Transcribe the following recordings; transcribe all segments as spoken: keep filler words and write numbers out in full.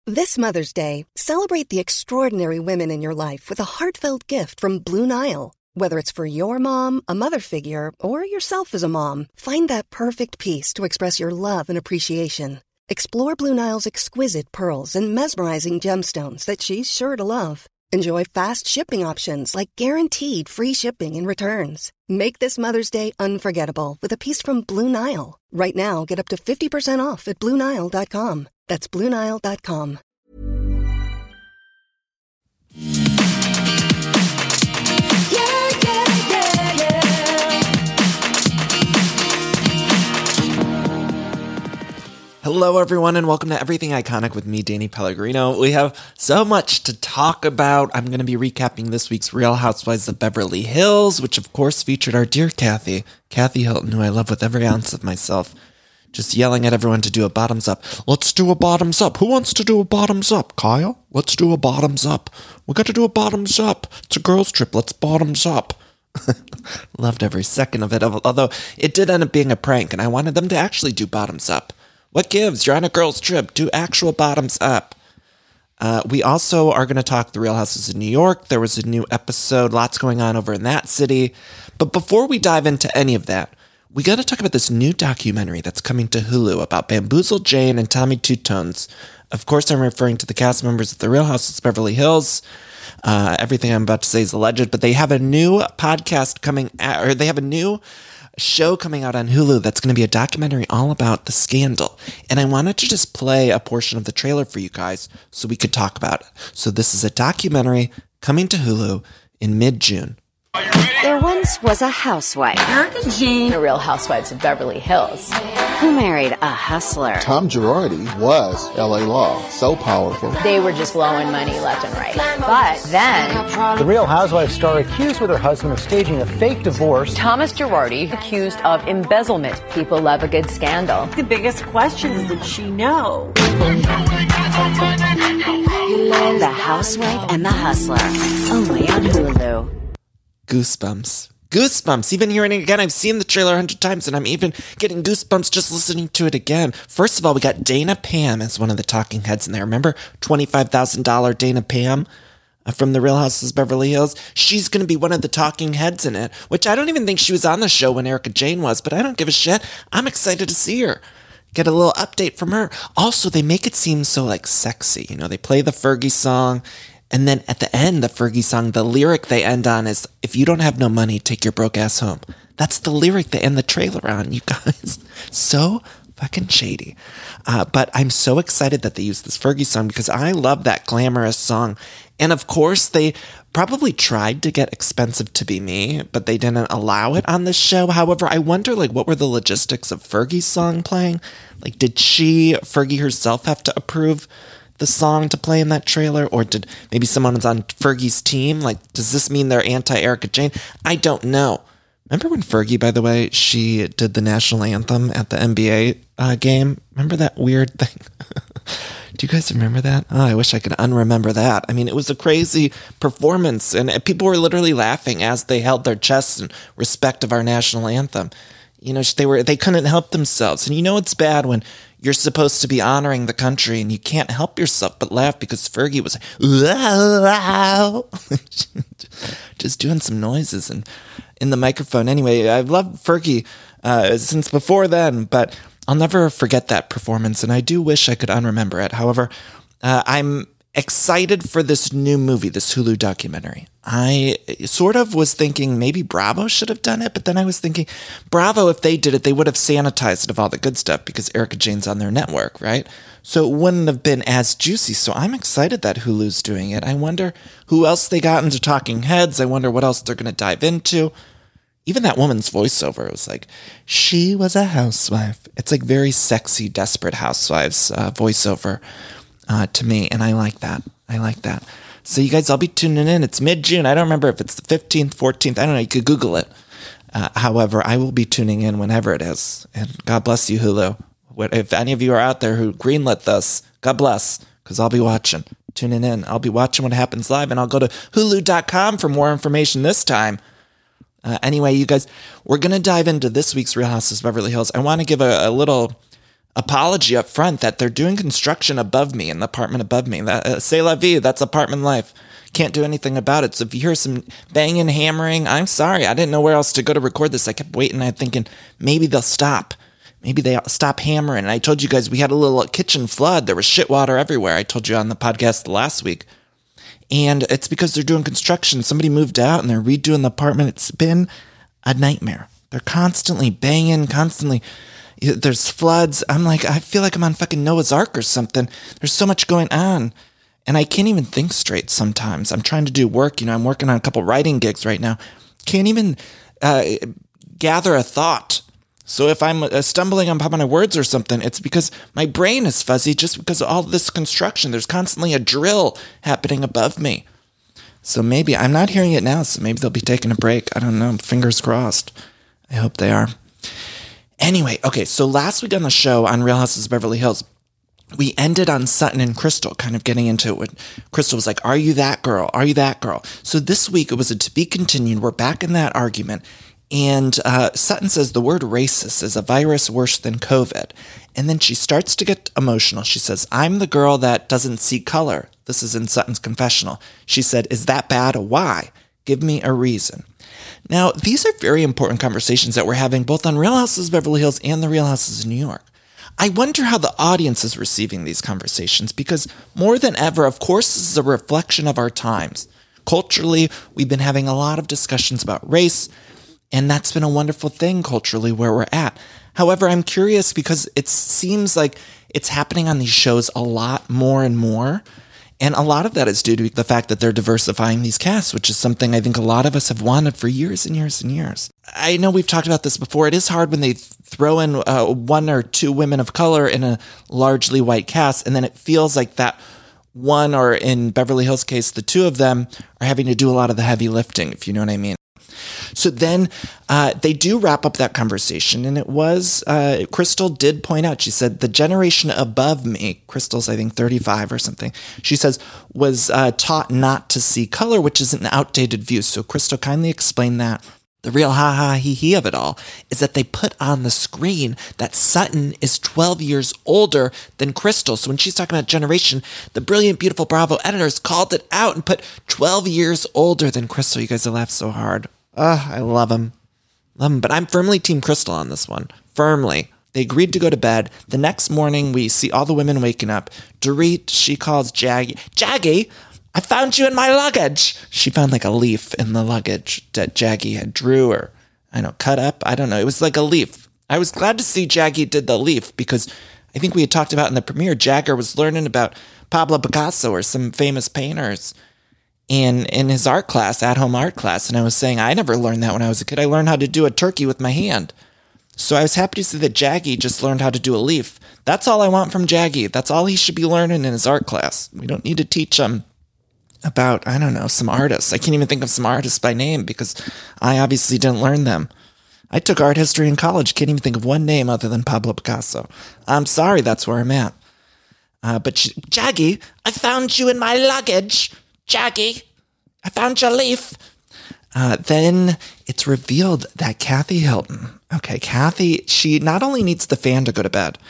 This Mother's Day, celebrate the extraordinary women in your life with a heartfelt gift from Blue Nile. Whether it's for your mom, a mother figure, or yourself as a mom, find that perfect piece to express your love and appreciation. Explore Blue Nile's exquisite pearls and mesmerizing gemstones that she's sure to love. Enjoy fast shipping options like guaranteed free shipping and returns. Make this Mother's Day unforgettable with a piece from Blue Nile. Right now, get up to fifty percent off at Blue Nile dot com. That's Blue Nile dot com. Hello, everyone, and welcome to Everything Iconic with me, Danny Pellegrino. We have so much to talk about. I'm going to be recapping this week's Real Housewives of Beverly Hills, which, of course, featured our dear Kathy, Kathy Hilton, who I love with every ounce of myself, just yelling at everyone to do a bottoms up. Let's do a bottoms up. Who wants to do a bottoms up? Kyle? Let's do a bottoms up. We got to do a bottoms up. It's a girls' trip. Let's bottoms up. Loved every second of it, although it did end up being a prank, and I wanted them to actually do bottoms up. What gives? You're on a girls' trip. Do actual bottoms up. Uh, we also are going to talk The Real Houses of New York. There was a new episode. Lots going on over in that city. But before we dive into any of that, we got to talk about this new documentary that's coming to Hulu about Bamboozled Jane and Tommy Two Tones. Of course, I'm referring to the cast members of The Real Houses of Beverly Hills. Uh, everything I'm about to say is alleged, but they have a new podcast coming out, or they have a new show coming out on Hulu that's going to be a documentary all about the scandal. And I wanted to just play a portion of the trailer for you guys so we could talk about it. So this is a documentary coming to Hulu in mid-June. There once was a housewife, Erica Jane, the Real Housewives of Beverly Hills, who married a hustler. Tom Girardi was L A Law, so powerful. They were just blowing money left and right. But then, the Real Housewives star accused with her husband of staging a fake divorce. Thomas Girardi accused of embezzlement. People love a good scandal. The biggest question is, did she know? The Housewife and the Hustler, only on Hulu. Goosebumps. Goosebumps. Even hearing it again, I've seen the trailer a hundred times, and I'm even getting goosebumps just listening to it again. First of all, we got Dana Pam as one of the talking heads in there. Remember twenty-five thousand dollars Dana Pam uh, from The Real Houses of Beverly Hills? She's going to be one of the talking heads in it, which I don't even think she was on the show when Erica Jane was, but I don't give a shit. I'm excited to see her. Get a little update from her. Also, they make it seem so, like, sexy. You know, they play the Fergie song. And then at the end, the Fergie song, the lyric they end on is, if you don't have no money, take your broke ass home. That's the lyric they end the trailer on, you guys. So fucking shady. Uh, but I'm so excited that they used this Fergie song because I love that glamorous song. And of course, they probably tried to get Expensive to Be Me, but they didn't allow it on this show. However, I wonder, like, what were the logistics of Fergie's song playing? Like, did she, Fergie herself, have to approve the song to play in that trailer, or did maybe someone was on Fergie's team? Like, does this mean they're anti-Erica Jane? I don't know. Remember when Fergie, by the way, she did the national anthem at the N B A uh, game? Remember that weird thing? Do you guys remember that? Oh, I wish I could unremember that. I mean, it was a crazy performance, and people were literally laughing as they held their chests in respect of our national anthem. You know, they were they couldn't help themselves. And you know it's bad when you're supposed to be honoring the country and you can't help yourself but laugh because Fergie was just doing some noises and in the microphone. Anyway, I've loved Fergie uh, since before then, but I'll never forget that performance, and I do wish I could unremember it. However, uh, I'm excited for this new movie, this Hulu documentary. I sort of was thinking maybe Bravo should have done it, but then I was thinking Bravo, if they did it, they would have sanitized it of all the good stuff because Erica Jane's on their network, right? So it wouldn't have been as juicy. So I'm excited that Hulu's doing it. I wonder who else they got into talking heads. I wonder what else they're going to dive into. Even that woman's voiceover, it was like, she was a housewife. It's like very sexy, desperate housewives uh, voiceover uh, to me, and I like that. I like that. So you guys, I'll be tuning in. It's mid-June. I don't remember if it's the fifteenth, fourteenth. I don't know. You could Google it. Uh, however, I will be tuning in whenever it is. And God bless you, Hulu. What, if any of you are out there who greenlit this, God bless, because I'll be watching, tuning in. I'll be watching what happens live, and I'll go to hulu dot com for more information this time. Uh, anyway, you guys, we're going to dive into this week's Real Houses of Beverly Hills. I want to give a, a little apology up front that they're doing construction above me in the apartment above me. That, uh, c'est la vie. That's apartment life. Can't do anything about it. So if you hear some banging, hammering, I'm sorry. I didn't know where else to go to record this. I kept waiting. I'm thinking maybe they'll stop. Maybe they stop hammering. And I told you guys we had a little kitchen flood. There was shit water everywhere. I told you on the podcast last week. And it's because they're doing construction. Somebody moved out and they're redoing the apartment. It's been a nightmare. They're constantly banging, constantly. There's floods. I'm like, I feel like I'm on fucking Noah's Ark or something. There's so much going on. And I can't even think straight sometimes. I'm trying to do work. You know, I'm working on a couple writing gigs right now. Can't even uh, gather a thought. So if I'm uh, stumbling on my words or something, it's because my brain is fuzzy just because of all this construction. There's constantly a drill happening above me. So maybe, I'm not hearing it now, so maybe they'll be taking a break. I don't know. Fingers crossed. I hope they are. Anyway, okay, so last week on the show on Real Houses of Beverly Hills, we ended on Sutton and Crystal kind of getting into it when Crystal was like, are you that girl? Are you that girl? So this week it was a to be continued. We're back in that argument. And uh, Sutton says the word racist is a virus worse than COVID. And then she starts to get emotional. She says, I'm the girl that doesn't see color. This is in Sutton's confessional. She said, is that bad? Why? Give me a reason. Now, these are very important conversations that we're having both on Real Houses of Beverly Hills and the Real Houses of New York. I wonder how the audience is receiving these conversations because more than ever, of course, this is a reflection of our times. Culturally, we've been having a lot of discussions about race, and that's been a wonderful thing culturally where we're at. However, I'm curious because it seems like it's happening on these shows a lot more and more. And a lot of that is due to the fact that they're diversifying these casts, which is something I think a lot of us have wanted for years and years and years. I know we've talked about this before. It is hard when they throw in uh, one or two women of color in a largely white cast, and then it feels like that one, or in Beverly Hills' case, the two of them are having to do a lot of the heavy lifting, if you know what I mean. So then uh, they do wrap up that conversation, and it was, uh, Crystal did point out, she said, the generation above me, Crystal's, I think, thirty-five or something, she says, was uh, taught not to see color, which is an outdated view. So Crystal kindly explained that. The real ha-ha-hee-hee of it all is that they put on the screen that Sutton is twelve years older than Crystal. So when she's talking about generation, the brilliant, beautiful Bravo editors called it out and put twelve years older than Crystal. You guys have laughed so hard. Ah, I love him. Love him. But I'm firmly Team Crystal on this one. Firmly. They agreed to go to bed. The next morning, we see all the women waking up. Dorit, she calls Jaggy. Jaggy, I found you in my luggage. She found like a leaf in the luggage that Jaggy had drew or, I know, cut up. I don't know. It was like a leaf. I was glad to see Jaggy did the leaf because I think we had talked about in the premiere, Jagger was learning about Pablo Picasso or some famous painters in in his art class, at-home art class. And I was saying, I never learned that when I was a kid. I learned how to do a turkey with my hand. So I was happy to see that Jaggy just learned how to do a leaf. That's all I want from Jaggy. That's all he should be learning in his art class. We don't need to teach him about, I don't know, some artists. I can't even think of some artists by name because I obviously didn't learn them. I took art history in college. Can't even think of one name other than Pablo Picasso. I'm sorry, that's where I'm at. Uh, but she, Jaggy, I found you in my luggage. Jaggy, I found your leaf. Uh, then it's revealed that Kathy Hilton, okay, Kathy, she not only needs the fan to go to bed,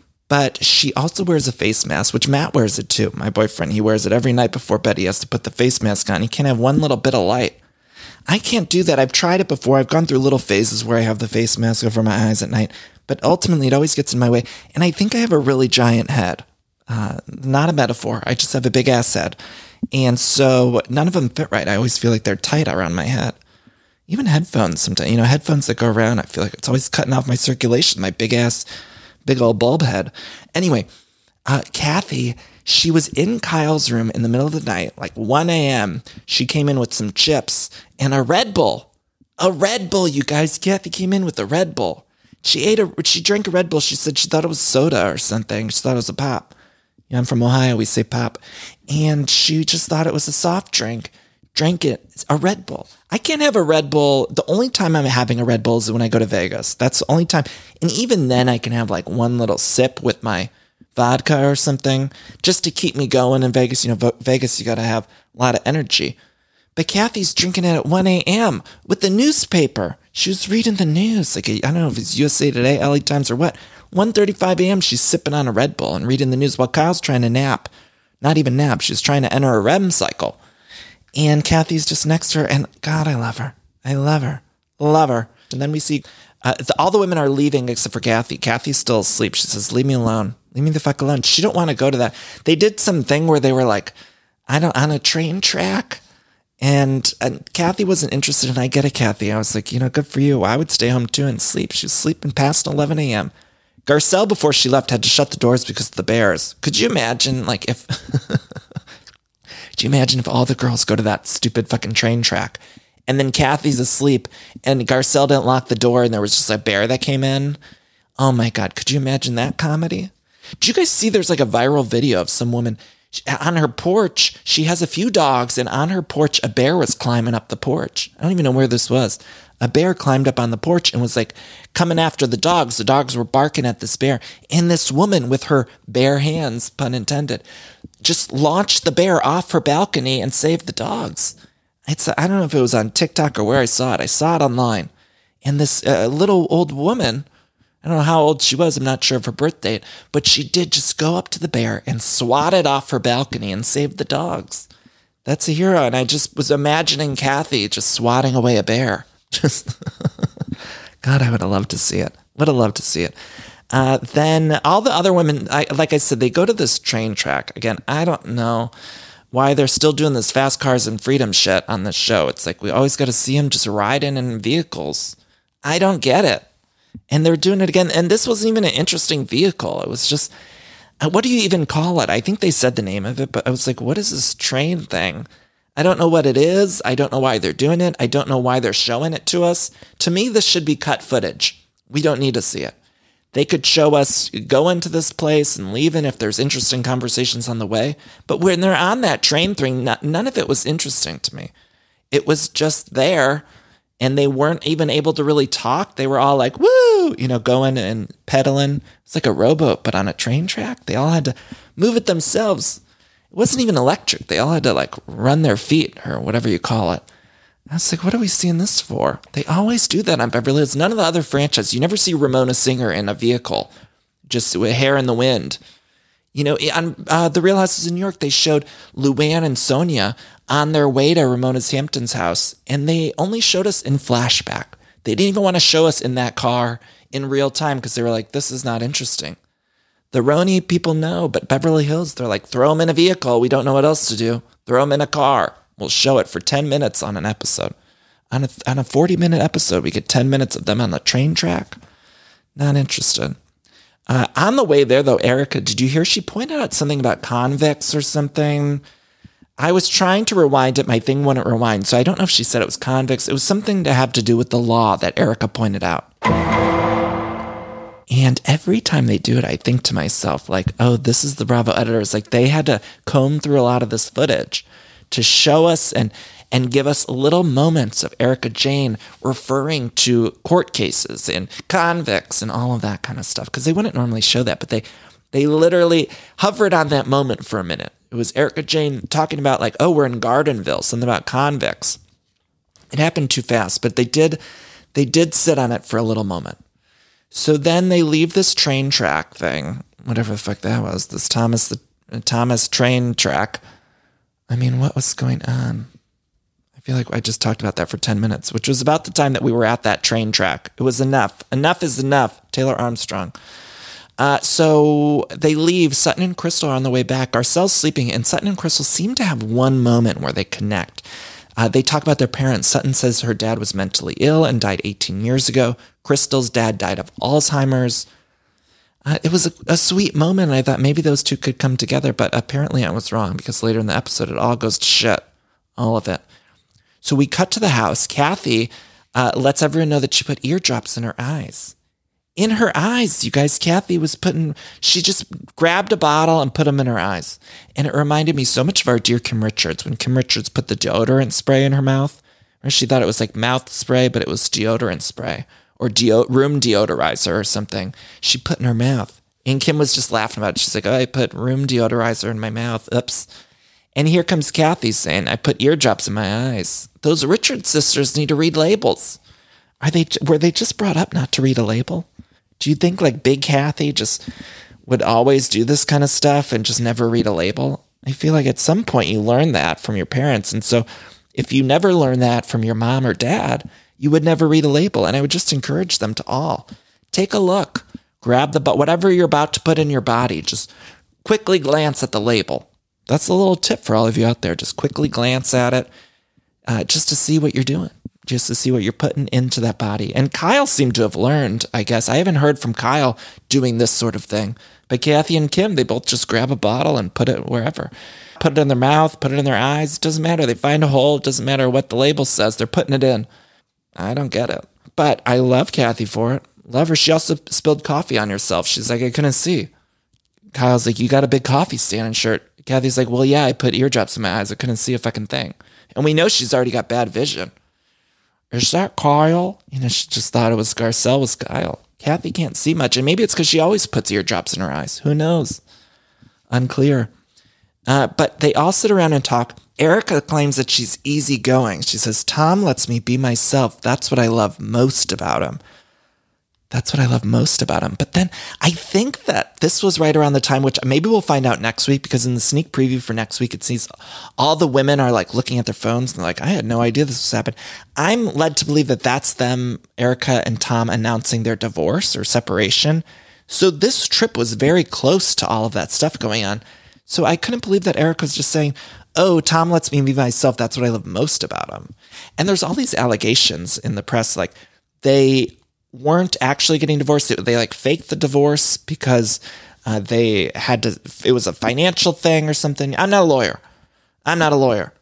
but she also wears a face mask, which Matt wears it too. My boyfriend, he wears it every night before bed. He has to put the face mask on. He can't have one little bit of light. I can't do that. I've tried it before. I've gone through little phases where I have the face mask over my eyes at night, but ultimately it always gets in my way. And I think I have a really giant head. Uh, not a metaphor. I just have a big ass head. And so none of them fit right. I always feel like they're tight around my head. Even headphones sometimes, you know, headphones that go around, I feel like it's always cutting off my circulation, my big ass, big old bulb head. Anyway, uh, Kathy, she was in Kyle's room in the middle of the night, like one a.m. She came in with some chips and a Red Bull. A Red Bull, you guys. Kathy came in with a Red Bull. She ate a, she drank a Red Bull. She said she thought it was soda or something. She thought it was a pop. Yeah, I'm from Ohio. We say pop. And she just thought it was a soft drink. Drank it. It's a Red Bull. I can't have a Red Bull. The only time I'm having a Red Bull is when I go to Vegas. That's the only time. And even then I can have like one little sip with my vodka or something just to keep me going in Vegas. You know, Vegas, you got to have a lot of energy. But Kathy's drinking it at one a.m. with the newspaper. She was reading the news. Like, I don't know if it's U S A Today, L A Times, or what. one thirty-five a.m., she's sipping on a Red Bull and reading the news while Kyle's trying to nap. Not even nap. She's trying to enter a R E M cycle. And Kathy's just next to her. And God, I love her. I love her. Love her. And then we see uh, the, all the women are leaving except for Kathy. Kathy's still asleep. She says, leave me alone. Leave me the fuck alone. She don't want to go to that. They did some thing where they were like, I don't, on a train track. And, and Kathy wasn't interested. And I get it, Kathy. I was like, you know, good for you. I would stay home too and sleep. She was sleeping past eleven a.m. Garcelle, before she left, had to shut the doors because of the bears. Could you imagine, like, if... Could you imagine if all the girls go to that stupid fucking train track and then Kathy's asleep and Garcelle didn't lock the door and there was just a bear that came in? Oh my God. Could you imagine that comedy? Did you guys see there's like a viral video of some woman on her porch? She has a few dogs and on her porch, a bear was climbing up the porch. I don't even know where this was. A bear climbed up on the porch and was like coming after the dogs. The dogs were barking at this bear. And this woman with her bare hands, pun intended, just launched the bear off her balcony and saved the dogs. It's, I don't know if it was on TikTok or where I saw it. I saw it online. And this uh, little old woman, I don't know how old she was. I'm not sure of her birth date, but she did just go up to the bear and swat it off her balcony and saved the dogs. That's a hero. And I just was imagining Kathy just swatting away a bear. Just, God, I would have loved to see it. Would have loved to see it. Uh, then all the other women, I, like I said, they go to this train track. Again, I don't know why they're still doing this fast cars and freedom shit on this show. It's like we always got to see them just riding in vehicles. I don't get it. And they're doing it again. And this wasn't even an interesting vehicle. It was just, what do you even call it? I think they said the name of it, but I was like, what is this train thing? I don't know what it is. I don't know why they're doing it. I don't know why they're showing it to us. To me, this should be cut footage. We don't need to see it. They could show us going to this place and leaving if there's interesting conversations on the way. But when they're on that train thing, none of it was interesting to me. It was just there, and they weren't even able to really talk. They were all like, woo, you know, going and pedaling. It's like a rowboat, but on a train track. They all had to move it themselves. It wasn't even electric. They all had to like run their feet or whatever you call it. I was like, what are we seeing this for? They always do that on Beverly Hills. None of the other franchises. You never see Ramona Singer in a vehicle, just with hair in the wind. You know, on uh, The Real Houses in New York, they showed Luann and Sonia on their way to Ramona's Hampton's house, and they only showed us in flashback. They didn't even want to show us in that car in real time because they were like, this is not interesting. The Roni people know, but Beverly Hills, they're like, throw them in a vehicle. We don't know what else to do. Throw them in a car. We'll show it for ten minutes on an episode. On a on a forty-minute episode, we get ten minutes of them on the train track. Not interested. Uh, on the way there, though, Erica, did you hear she pointed out something about convicts or something? I was trying to rewind it. My thing wouldn't rewind, so I don't know if she said it was convicts. It was something to have to do with the law that Erica pointed out. And every time they do it, I think to myself, like, oh, this is the Bravo editors. Like, they had to comb through a lot of this footage to show us and and give us little moments of Erica Jane referring to court cases and convicts and all of that kind of stuff, because they wouldn't normally show that, but they they literally hovered on that moment for a minute. It was Erica Jane talking about like, oh, we're in Gardenville, something about convicts. It happened too fast, but they did they did sit on it for a little moment. So then they leave this train track thing, whatever the fuck that was, this Thomas the uh, Thomas train track. I mean, what was going on? I feel like I just talked about that for ten minutes, which was about the time that we were at that train track. It was enough. Enough is enough. Taylor Armstrong. Uh, so they leave. Sutton and Crystal are on the way back. Garcelle's sleeping, and Sutton and Crystal seem to have one moment where they connect. Uh, they talk about their parents. Sutton says her dad was mentally ill and died eighteen years ago. Crystal's dad died of Alzheimer's. Uh, it was a, a sweet moment, and I thought maybe those two could come together, but apparently I was wrong, because later in the episode, it all goes to shit. All of it. So we cut to the house. Kathy uh, lets everyone know that she put eardrops in her eyes. In her eyes, you guys. Kathy was putting, she just grabbed a bottle and put them in her eyes. And it reminded me so much of our dear Kim Richards, when Kim Richards put the deodorant spray in her mouth. Or she thought it was like mouth spray, but it was deodorant spray. Or deo- room deodorizer or something she put in her mouth. And Kim was just laughing about it. She's like, oh, I put room deodorizer in my mouth. Oops. And here comes Kathy saying, I put eardrops in my eyes. Those Richards sisters need to read labels. Are they, were they just brought up not to read a label? Do you think like Big Kathy just would always do this kind of stuff and just never read a label? I feel like at some point you learn that from your parents. And so if you never learn that from your mom or dad, you would never read a label. And I would just encourage them to all take a look, grab the, whatever you're about to put in your body, just quickly glance at the label. That's a little tip for all of you out there. Just quickly glance at it, uh, just to see what you're doing, just to see what you're putting into that body. And Kyle seemed to have learned, I guess. I haven't heard from Kyle doing this sort of thing. But Kathy and Kim, they both just grab a bottle and put it wherever. Put it in their mouth, put it in their eyes. It doesn't matter. They find a hole. It doesn't matter what the label says. They're putting it in. I don't get it. But I love Kathy for it. Love her. She also spilled coffee on herself. She's like, I couldn't see. Kyle's like, you got a big coffee stand and shirt. Kathy's like, well, yeah, I put eardrops in my eyes. I couldn't see a fucking thing. And we know she's already got bad vision. Is that Kyle? You know, she just thought it was Garcelle was Kyle. Kathy can't see much. And maybe it's because she always puts eardrops in her eyes. Who knows? Unclear. Uh, but they all sit around and talk. Erica claims that she's easygoing. She says, Tom lets me be myself. That's what I love most about him. That's what I love most about him. But then I think that this was right around the time, which maybe we'll find out next week, because in the sneak preview for next week, it sees all the women are like looking at their phones and they're like, I had no idea this was happening. I'm led to believe that that's them, Erica and Tom, announcing their divorce or separation. So this trip was very close to all of that stuff going on. So I couldn't believe that Erica was just saying, oh, Tom lets me be myself. That's what I love most about him. And there's all these allegations in the press, like they weren't actually getting divorced. They, they like faked the divorce because uh, they had to, it was a financial thing or something. I'm not a lawyer. I'm not a lawyer.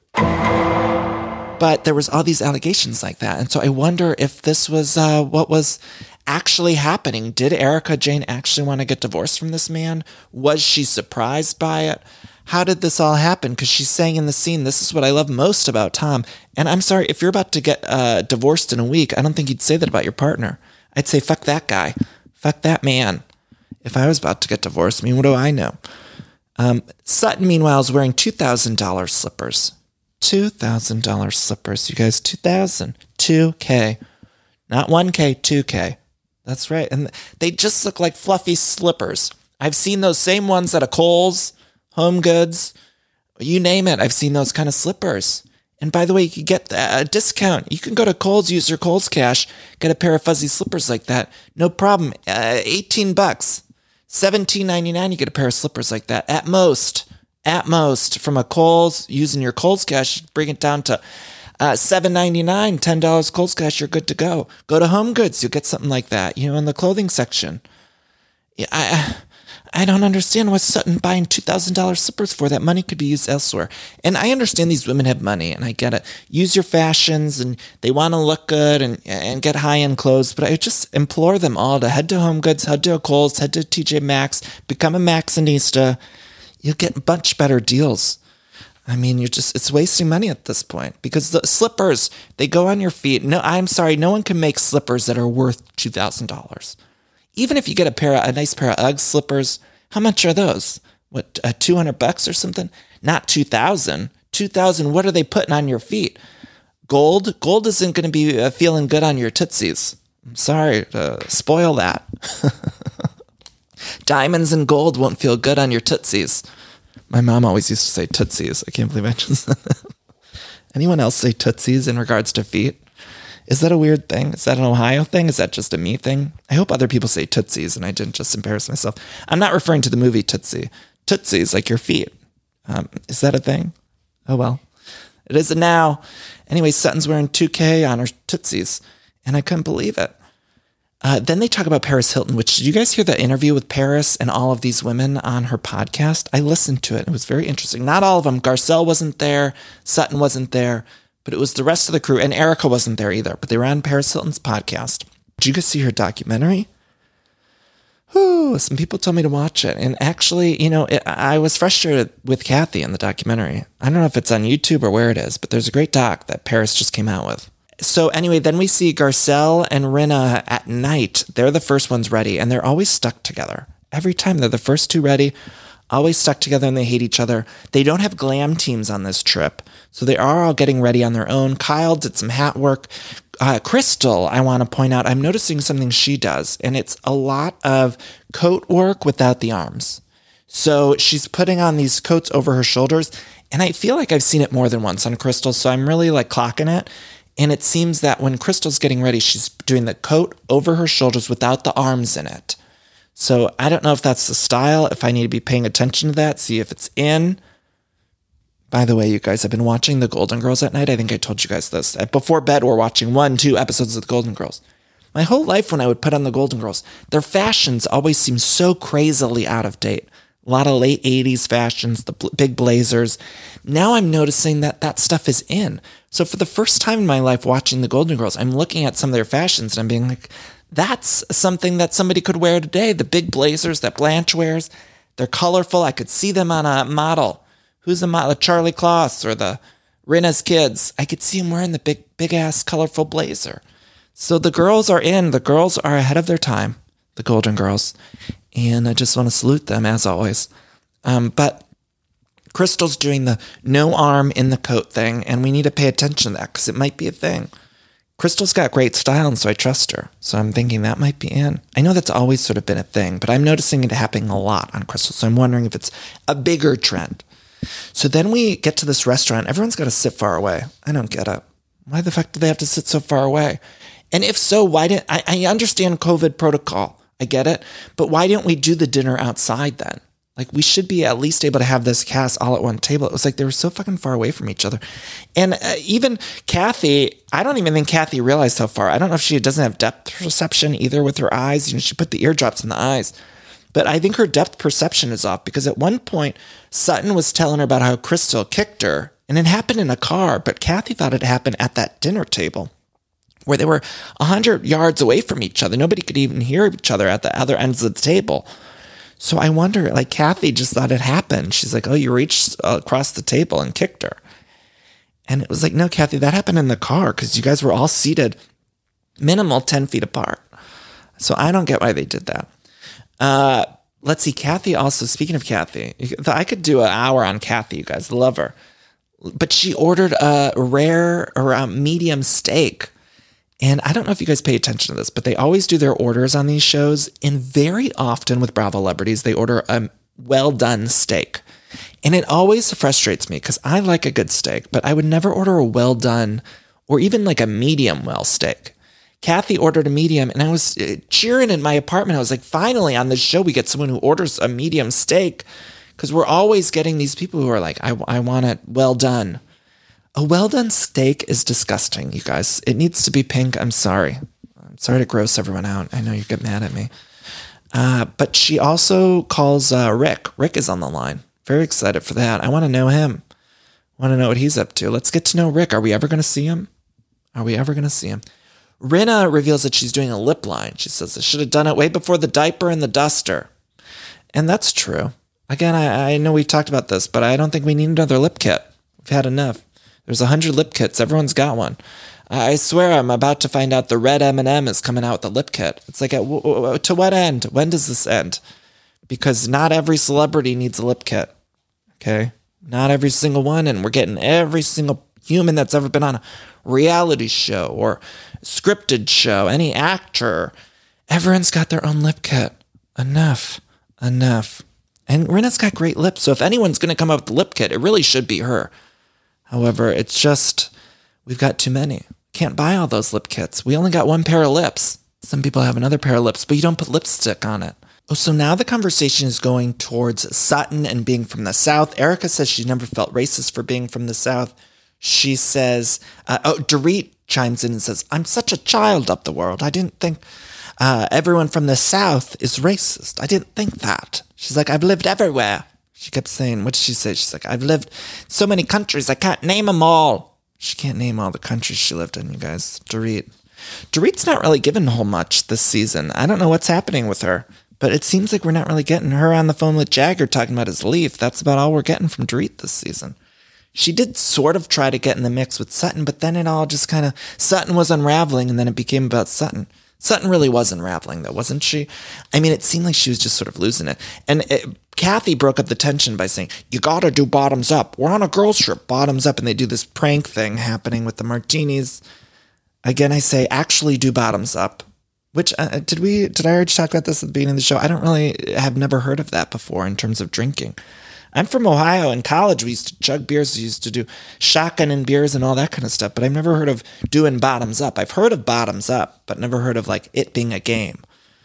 But there was all these allegations like that. And so I wonder if this was uh, what was actually happening. Did Erica Jane actually want to get divorced from this man? Was she surprised by it? How did this all happen? Because she's saying in the scene, this is what I love most about Tom. And I'm sorry, if you're about to get uh, divorced in a week, I don't think you'd say that about your partner. I'd say, fuck that guy. Fuck that man. If I was about to get divorced, I mean, what do I know? Um, Sutton, meanwhile, is wearing two thousand dollars slippers. two thousand dollars slippers, you guys. two thousand dollars. two K. Not one K, two K. That's right. And they just look like fluffy slippers. I've seen those same ones at a Kohl's, Home Goods, you name it. I've seen those kind of slippers. And by the way, you can get a discount. You can go to Kohl's, use your Kohl's cash, get a pair of fuzzy slippers like that. No problem. Uh, eighteen bucks. seventeen ninety-nine, you get a pair of slippers like that. At most, at most, from a Kohl's, using your Kohl's cash, bring it down to uh, seven ninety-nine, ten dollars Kohl's cash, you're good to go. Go to Home Goods, you'll get something like that, you know, in the clothing section. Yeah, I... I don't understand what Sutton buying two thousand dollars slippers for. That money could be used elsewhere. And I understand these women have money, and I get it. Use your fashions, and they want to look good and, and get high-end clothes. But I just implore them all to head to Home Goods, head to Kohl's, head to T J Maxx, become a Maxxinista. You'll get much better deals. I mean, you're just, it's wasting money at this point. Because the slippers, they go on your feet. No, I'm sorry, no one can make slippers that are worth two thousand dollars. Even if you get a pair of, a nice pair of Ugg slippers, how much are those? What, uh, two hundred bucks or something? Not two thousand. two thousand, what are they putting on your feet? Gold? Gold isn't going to be uh, feeling good on your tootsies. I'm sorry to spoil that. Diamonds and gold won't feel good on your tootsies. My mom always used to say tootsies. I can't believe I just said that. Anyone else say tootsies in regards to feet? Is that a weird thing? Is that an Ohio thing? Is that just a me thing? I hope other people say tootsies and I didn't just embarrass myself. I'm not referring to the movie Tootsie. Tootsies, like your feet. Um, is that a thing? Oh, well. It isn't now. Anyway, Sutton's wearing two K on her tootsies, and I couldn't believe it. Uh, then they talk about Paris Hilton, which, did you guys hear the interview with Paris and all of these women on her podcast? I listened to it. It was very interesting. Not all of them. Garcelle wasn't there. Sutton wasn't there. But it was the rest of the crew, and Erica wasn't there either, but they were on Paris Hilton's podcast. Did you guys see her documentary? Whew, some people told me to watch it, and actually, you know, it, I was frustrated with Kathy in the documentary. I don't know if it's on YouTube or where it is, but there's a great doc that Paris just came out with. So anyway, then we see Garcelle and Rinna at night. They're the first ones ready, and they're always stuck together. Every time they're the first two ready, always stuck together and they hate each other. They don't have glam teams on this trip, so they are all getting ready on their own. Kyle did some hat work. Uh, Crystal, I want to point out, I'm noticing something she does, and it's a lot of coat work without the arms. So she's putting on these coats over her shoulders, and I feel like I've seen it more than once on Crystal, so I'm really like clocking it. And it seems that when Crystal's getting ready, she's doing the coat over her shoulders without the arms in it. So I don't know if that's the style, if I need to be paying attention to that, see if it's in. By the way, you guys, I've been watching The Golden Girls at night. I think I told you guys this. Before bed, we're watching one, two episodes of The Golden Girls. My whole life when I would put on The Golden Girls, their fashions always seem so crazily out of date. A lot of late eighties fashions, the bl- big blazers. Now I'm noticing that that stuff is in. So for the first time in my life watching The Golden Girls, I'm looking at some of their fashions and I'm being like, that's something that somebody could wear today. The big blazers that Blanche wears, they're colorful. I could see them on a model. Who's the model? Charlie Kloss or the Rinna's kids. I could see him wearing the big, big ass colorful blazer. So the girls are in. The girls are ahead of their time, the Golden Girls. And I just want to salute them as always. Um, but Crystal's doing the no arm in the coat thing, and we need to pay attention to that because it might be a thing. Crystal's got great style, and so I trust her. So I'm thinking that might be in. I know that's always sort of been a thing, but I'm noticing it happening a lot on Crystal. So I'm wondering if it's a bigger trend. So then we get to this restaurant. Everyone's got to sit far away. I don't get it. Why the fuck do they have to sit so far away? And if so, why didn't I, I understand COVID protocol. I get it. But why didn't we do the dinner outside then? Like, we should be at least able to have this cast all at one table. It was like they were so fucking far away from each other. And uh, even Kathy, I don't even think Kathy realized how far. I don't know if she doesn't have depth perception either with her eyes. You know, she put the eardrops in the eyes. But I think her depth perception is off because at one point, Sutton was telling her about how Crystal kicked her. And it happened in a car, but Kathy thought it happened at that dinner table where they were one hundred yards away from each other. Nobody could even hear each other at the other ends of the table. So I wonder, like, Kathy just thought it happened. She's like, oh, you reached across the table and kicked her. And it was like, no, Kathy, that happened in the car because you guys were all seated minimal ten feet apart. So I don't get why they did that. Uh, let's see, Kathy also, speaking of Kathy, I could do an hour on Kathy, you guys, love her. But she ordered a rare or a medium steak. And I don't know if you guys pay attention to this, but they always do their orders on these shows. And very often with Bravo Celebrities, they order a well-done steak. And it always frustrates me because I like a good steak, but I would never order a well-done or even like a medium well steak. Kathy ordered a medium, and I was cheering in my apartment. I was like, finally, on this show, we get someone who orders a medium steak because we're always getting these people who are like, I, I want it well done. A well-done steak is disgusting, you guys. It needs to be pink. I'm sorry. I'm sorry to gross everyone out. I know you get mad at me. Uh, but she also calls uh, Rick. Rick is on the line. Very excited for that. I want to know him. I want to know what he's up to. Let's get to know Rick. Are we ever going to see him? Are we ever going to see him? Rinna reveals that she's doing a lip line. She says, I should have done it way before the diaper and the duster. And that's true. Again, I, I know we've talked about this, but I don't think we need another lip kit. We've had enough. There's a hundred lip kits. Everyone's got one. I swear I'm about to find out the red M and M is coming out with a lip kit. It's like, at, w- w- to what end? When does this end? Because not every celebrity needs a lip kit. Okay? Not every single one. And we're getting every single human that's ever been on a reality show or scripted show, any actor. Everyone's got their own lip kit. Enough. Enough. And Rinna's got great lips. So if anyone's going to come up with a lip kit, it really should be her. However, it's just, we've got too many. Can't buy all those lip kits. We only got one pair of lips. Some people have another pair of lips, but you don't put lipstick on it. Oh, so now the conversation is going towards Sutton and being from the South. Erica says she never felt racist for being from the South. She says, uh, oh, Dorit chimes in and says, I'm such a child of the world. I didn't think uh, everyone from the South is racist. I didn't think that. She's like, I've lived everywhere. She kept saying, what did she say? She's like, I've lived in so many countries, I can't name them all. She can't name all the countries she lived in, you guys. Dorit. Dorit's not really given a whole much this season. I don't know what's happening with her, but it seems like we're not really getting her on the phone with Jagger talking about his leaf. That's about all we're getting from Dorit this season. She did sort of try to get in the mix with Sutton, but then it all just kind of, Sutton was unraveling, and then it became about Sutton. Sutton really was unraveling, though, wasn't she? I mean, it seemed like she was just sort of losing it. And it, Kathy broke up the tension by saying, you gotta do bottoms up. We're on a girls trip, bottoms up. And they do this prank thing happening with the martinis. Again, I say, actually do bottoms up. Which, uh, did we, did I already talk about this at the beginning of the show? I don't really, have never heard of that before in terms of drinking. I'm from Ohio. In college, we used to chug beers. We used to do shotgun and beers and all that kind of stuff. But I've never heard of doing bottoms up. I've heard of bottoms up, but never heard of like it being a game.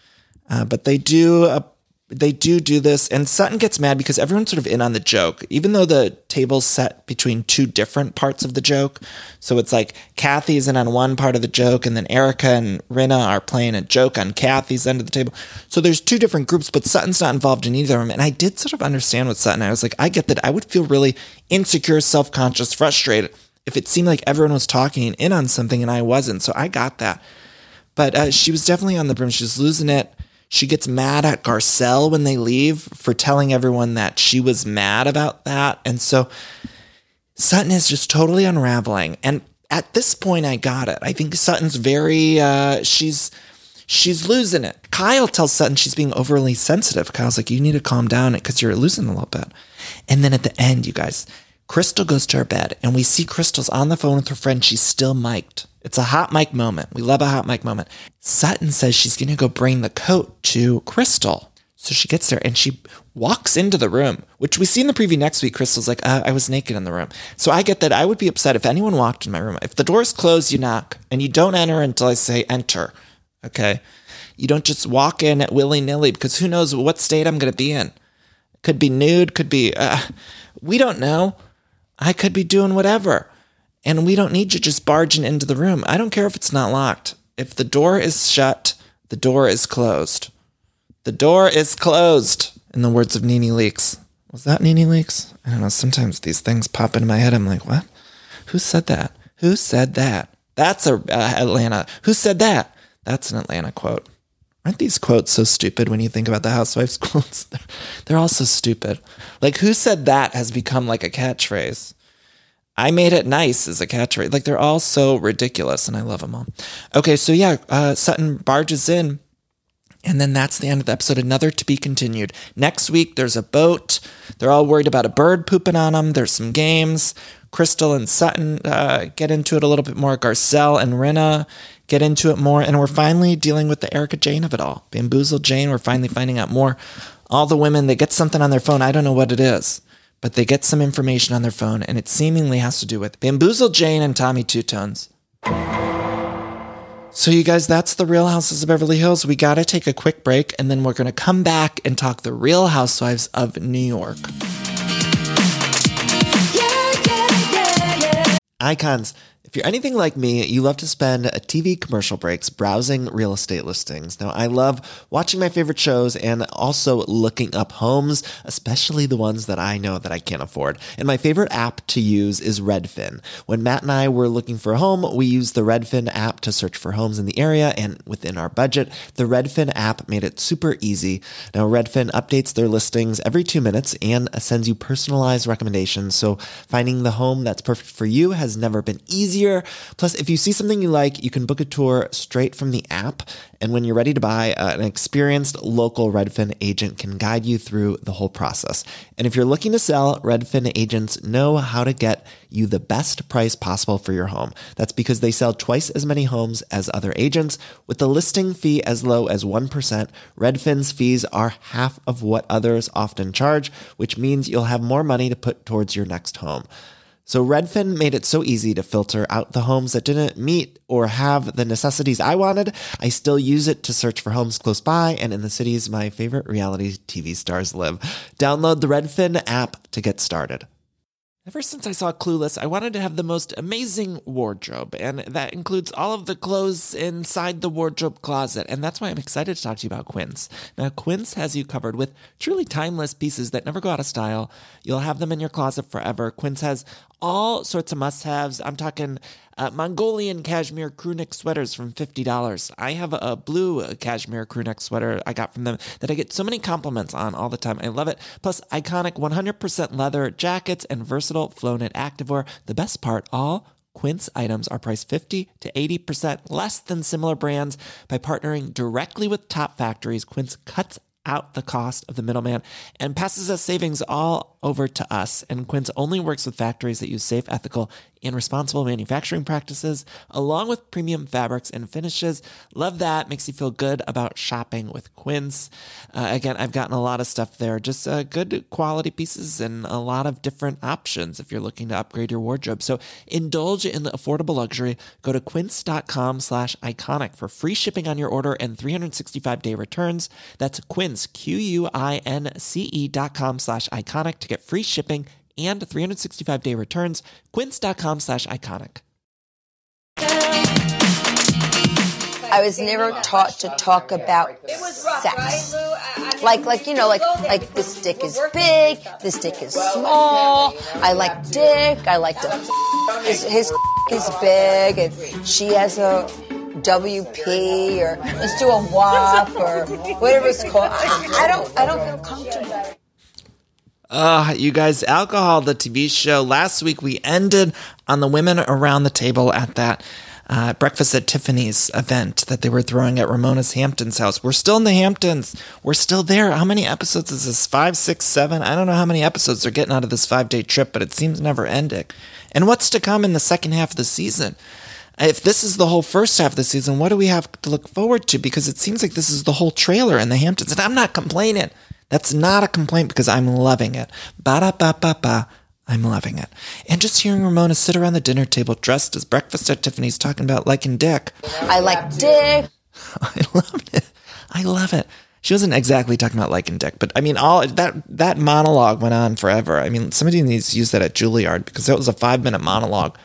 Uh, but they do a They do do this, and Sutton gets mad because everyone's sort of in on the joke, even though the table's set between two different parts of the joke. So it's like Kathy's in on one part of the joke, and then Erica and Rinna are playing a joke on Kathy's end of the table. So there's two different groups, but Sutton's not involved in either of them. And I did sort of understand with Sutton. I was like, I get that. I would feel really insecure, self-conscious, frustrated if it seemed like everyone was talking in on something and I wasn't. So I got that. But uh, she was definitely on the brim. She was losing it. She gets mad at Garcelle when they leave for telling everyone that she was mad about that. And so Sutton is just totally unraveling. And at this point, I got it. I think Sutton's very, uh, she's, she's losing it. Kyle tells Sutton she's being overly sensitive. Kyle's like, you need to calm down because you're losing a little bit. And then at the end, you guys, Crystal goes to her bed and we see Crystal's on the phone with her friend. She's still mic'd. It's a hot mic moment. We love a hot mic moment. Sutton says she's going to go bring the coat to Crystal. So she gets there and she walks into the room, which we see in the preview next week. Crystal's like, uh, I was naked in the room. So I get that. I would be upset if anyone walked in my room. If the door's closed, you knock and you don't enter until I say enter. Okay. You don't just walk in at willy-nilly because who knows what state I'm going to be in. Could be nude, could be, uh, we don't know. I could be doing whatever. And we don't need you just barging into the room. I don't care if it's not locked. If the door is shut, the door is closed. The door is closed, in the words of Nene Leakes. Was that Nene Leakes? I don't know. Sometimes these things pop into my head. I'm like, what? Who said that? Who said that? That's a uh, Atlanta. Who said that? That's an Atlanta quote. Aren't these quotes so stupid when you think about the Housewives quotes? They're, they're all so stupid. Like, who said that has become like a catchphrase. I made it nice as a catchphrase. Like, they're all so ridiculous, and I love them all. Okay, so yeah, uh, Sutton barges in, and then that's the end of the episode. Another to be continued. Next week, there's a boat. They're all worried about a bird pooping on them. There's some games. Crystal and Sutton uh, get into it a little bit more. Garcelle and Rinna get into it more, and we're finally dealing with the Erika Jayne of it all. Bamboozled Jane, we're finally finding out more. All the women, they get something on their phone. I don't know what it is. But they get some information on their phone, and it seemingly has to do with Bamboozled Jane and Tommy Two Tones. So you guys, that's the Real Houses of Beverly Hills. We got to take a quick break, and then we're going to come back and talk the Real Housewives of New York. Yeah, yeah, yeah, yeah. Icons. If you're anything like me, you love to spend T V commercial breaks browsing real estate listings. Now, I love watching my favorite shows and also looking up homes, especially the ones that I know that I can't afford. And my favorite app to use is Redfin. When Matt and I were looking for a home, we used the Redfin app to search for homes in the area and within our budget. The Redfin app made it super easy. Now, Redfin updates their listings every two minutes and sends you personalized recommendations. So finding the home that's perfect for you has never been easier. Plus, if you see something you like, you can book a tour straight from the app. And when you're ready to buy, uh, an experienced local Redfin agent can guide you through the whole process. And if you're looking to sell, Redfin agents know how to get you the best price possible for your home. That's because they sell twice as many homes as other agents. With the listing fee as low as one percent, Redfin's fees are half of what others often charge, which means you'll have more money to put towards your next home. So Redfin made it so easy to filter out the homes that didn't meet or have the necessities I wanted. I still use it to search for homes close by and in the cities my favorite reality T V stars live. Download the Redfin app to get started. Ever since I saw Clueless, I wanted to have the most amazing wardrobe, and that includes all of the clothes inside the wardrobe closet, and that's why I'm excited to talk to you about Quince. Now, Quince has you covered with truly timeless pieces that never go out of style. You'll have them in your closet forever. Quince has all sorts of must-haves. I'm talking uh, Mongolian cashmere crewneck sweaters from fifty dollars. I have a, a blue cashmere crewneck sweater I got from them that I get so many compliments on all the time. I love it. Plus, iconic one hundred percent leather jackets and versatile flow-knit activewear. The best part, all Quince items are priced fifty to eighty percent less than similar brands. By partnering directly with top factories, Quince cuts out the cost of the middleman and passes us savings all over to us. And Quince only works with factories that use safe, ethical, and responsible manufacturing practices, along with premium fabrics and finishes. Love that. Makes you feel good about shopping with Quince. Uh, again, I've gotten a lot of stuff there, just uh, good quality pieces and a lot of different options if you're looking to upgrade your wardrobe. So indulge in the affordable luxury. Go to quince.com slash iconic for free shipping on your order and three hundred sixty-five day returns. That's Quince, Q-U-I-N-C-E dot com slash iconic to get free shipping and three hundred sixty-five day returns. Quince.com slash iconic. I was never taught to talk about sex. Like, like you know, like, like this dick is big, this dick is small. I like dick. I like to. His, his is big, and she has a W P, or let's do a W A P, or whatever it's called. I, I don't. I don't feel comfortable. Uh, you guys, Alcohol, the T V show. Last week we ended on the women around the table at that uh, Breakfast at Tiffany's event that they were throwing at Ramona's Hamptons house. We're still in the Hamptons. We're still there. How many episodes is this? Five, six, seven? I don't know how many episodes they're getting out of this five-day trip, but it seems never ending. And what's to come in the second half of the season? If this is the whole first half of the season, what do we have to look forward to? Because it seems like this is the whole trailer in the Hamptons. And I'm not complaining. That's not a complaint because I'm loving it. Ba-da-ba-ba-ba. I'm loving it. And just hearing Ramona sit around the dinner table dressed as Breakfast at Tiffany's talking about liking dick. I like dick. I love it. I love it. She wasn't exactly talking about liking dick, but I mean, all that that monologue went on forever. I mean, somebody needs to use that at Juilliard because that was a five-minute monologue.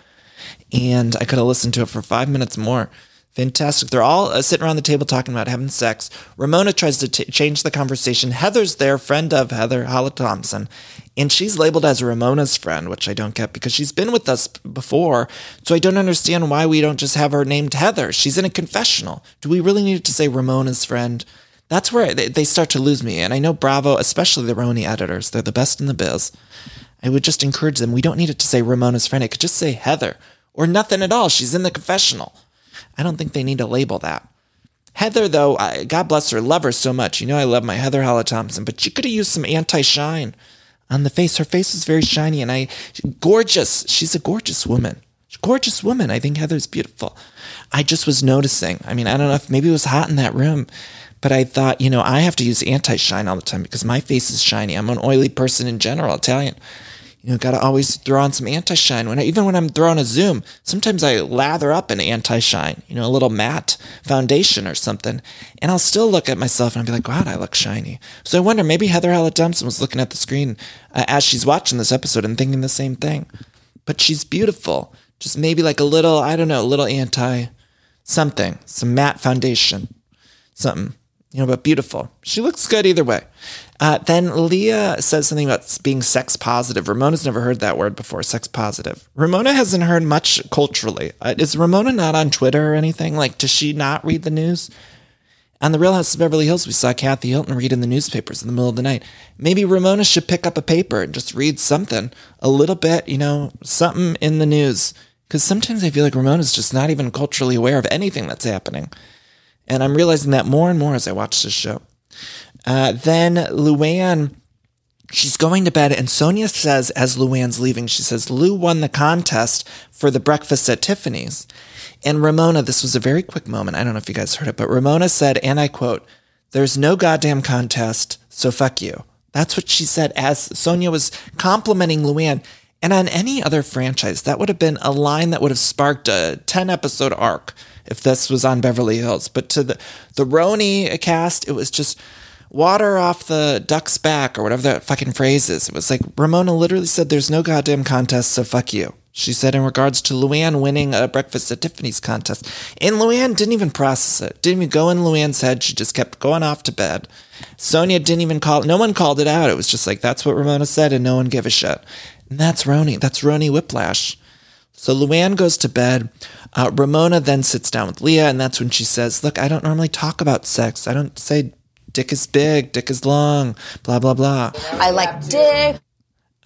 And I could have listened to it for five minutes more. Fantastic. They're all uh, sitting around the table talking about having sex. Ramona tries to t- change the conversation. Heather's there, friend of Heather, Hala Thompson. And she's labeled as Ramona's friend, which I don't get because she's been with us before. So I don't understand why we don't just have her named Heather. She's in a confessional. Do we really need to say Ramona's friend? That's where they, they start to lose me. And I know Bravo, especially the Roni editors, they're the best in the biz. I would just encourage them. We don't need it to say Ramona's friend. It could just say Heather or nothing at all. She's in the confessional. I don't think they need to label that. Heather, though, I, God bless her, love her so much. You know I love my Heather Hala Thompson, but she could have used some anti-shine on the face. Her face was very shiny, and I, gorgeous. She's a gorgeous woman. Gorgeous woman. I think Heather's beautiful. I just was noticing. I mean, I don't know if maybe it was hot in that room, but I thought, you know, I have to use anti-shine all the time because my face is shiny. I'm an oily person in general, Italian. You know, got to always throw on some anti-shine. When I, even when I'm throwing a Zoom, sometimes I lather up an anti-shine, you know, a little matte foundation or something, and I'll still look at myself and I'll be like, wow, I look shiny. So I wonder, maybe Heather Hala Thompson was looking at the screen uh, as she's watching this episode and thinking the same thing. But she's beautiful. Just maybe like a little, I don't know, a little anti-something, some matte foundation, something. You know, but beautiful. She looks good either way. Uh, then Leah says something about being sex positive. Ramona's never heard that word before, sex positive. Ramona hasn't heard much culturally. Uh, is Ramona not on Twitter or anything? Like, does she not read the news? On The Real House of Beverly Hills, we saw Kathy Hilton reading the newspapers in the middle of the night. Maybe Ramona should pick up a paper and just read something, a little bit, you know, something in the news. Because sometimes I feel like Ramona's just not even culturally aware of anything that's happening. And I'm realizing that more and more as I watch this show. Uh, then Luann, she's going to bed, and Sonia says, as Luann's leaving, she says, Lou won the contest for the Breakfast at Tiffany's. And Ramona, this was a very quick moment. I don't know if you guys heard it, but Ramona said, and I quote, "There's no goddamn contest, so fuck you." That's what she said as Sonia was complimenting Luann. And on any other franchise, that would have been a line that would have sparked a ten-episode arc if this was on Beverly Hills. But to the, the Roni cast, it was just water off the duck's back or whatever that fucking phrase is. It was like Ramona literally said, there's no goddamn contest, so fuck you. She said in regards to Luann winning a Breakfast at Tiffany's contest. And Luann didn't even process it. Didn't even go in Luann's head. She just kept going off to bed. Sonia didn't even call it. No one called it out. It was just like, that's what Ramona said and no one gave a shit. And that's Roni. That's Roni Whiplash. So Luann goes to bed. Uh, Ramona then sits down with Leah, and that's when she says, look, I don't normally talk about sex. I don't say dick is big, dick is long, blah, blah, blah. I like dick.